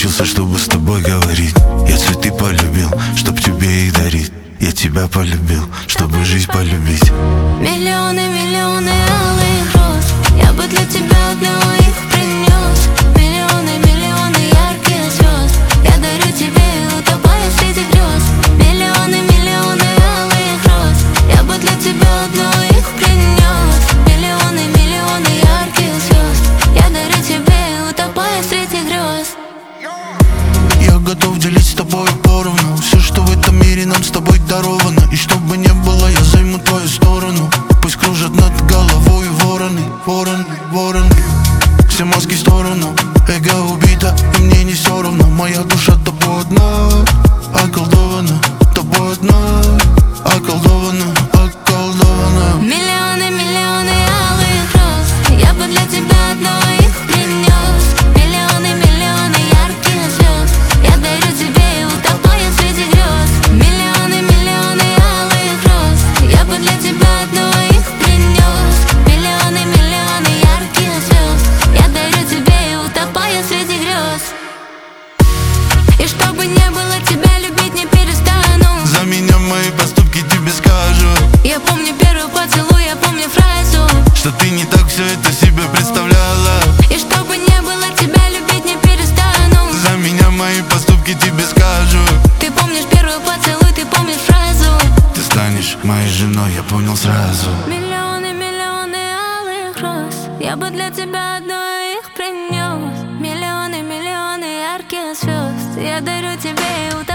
учился, чтобы с тобой говорить. Я цветы полюбил, чтоб тебе их дарить. Я тебя полюбил, чтобы жизнь полюбить. Миллионы, миллионы алых роз, я бы для тебя одного их принес. Миллионы, миллионы ярких звезд, я дарю тебе, утопая среди грез. Миллионы, миллионы алых роз, я бы для тебя одного их принес. Миллионы, миллионы ярких звезд, я дарю тебе, утопая среди грез. Я готов делить с тобой поровну все, что в этом мире нам с тобой даровано. И что бы ни было, я займу твою сторону. Пусть кружат над головой вороны, вороны, вороны. Все маски в сторону, эго убито, и мне не все равно. Моя душа тобой одна, околдована. Тобой одна, околдована, околдована. Миллионы, миллионы алых роз, я бы для тебя одного их принес. Миллионы, миллионы ярких звезд, я дарю тебе, утопая среди грез. Миллионы, миллионы алых роз, я бы для тебя одного их принес. Миллионы, миллионы ярких звезд, я дарю тебе, утопая среди грез. И чтобы не было, тебя любить не перестану. За меня мои поступки тебе скажу. Я помню первый поцелуй, я помню фразу, что ты не так все это себе представляла. и чтобы не было, тебя любить не перестану. За меня мои поступки тебе скажу. Ты помнишь первый поцелуй, ты помнишь фразу. Ты станешь моей женой, я понял сразу. Миллионы, миллионы алых роз, я бы для тебя одно их принес. Миллионы, миллионы ярких звезд, я дарю тебе,